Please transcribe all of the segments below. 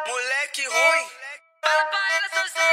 Moleque ruim. Fala pra ela, seu Zé.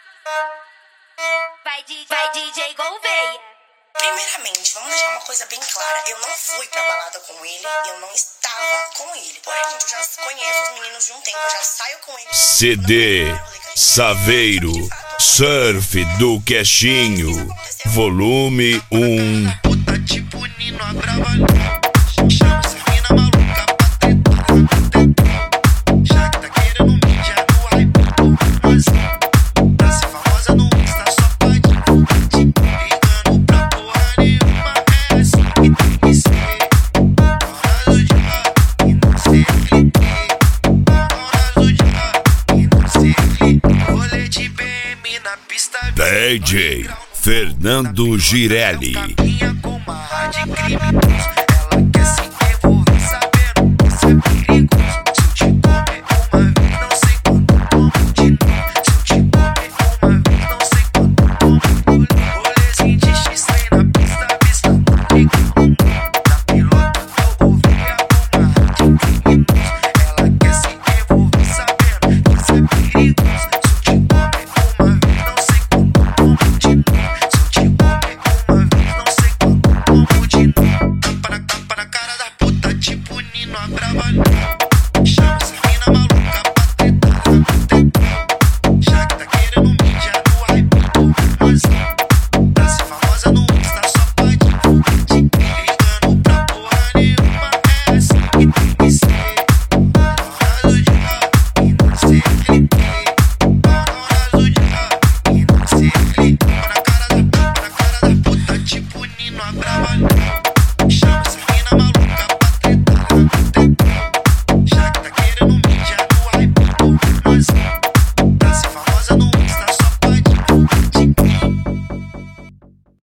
Vai DJ Gouveia. Primeiramente, vamos deixar uma coisa bem clara. Eu não fui pra balada com ele, eu não estava com ele. Porém, gente, eu já conheço os meninos de um tempo, eu já saio com eles. CD Saveiro Surf do Queixinho Volume 1. Puta tipo Nino Abravanel. Chama essa mina maluca pra tretar. Já que tá querendo mídia no hype do Brasil. Pra ser famosa no Insta só pode ligando pra porra nenhuma. É assim que tem que ser. Horas do dia e não sei clique. Horas do dia e não sei clique. Rolê de BM na pista. DJ Fernando Girelli. Capinha com uma de criminoso.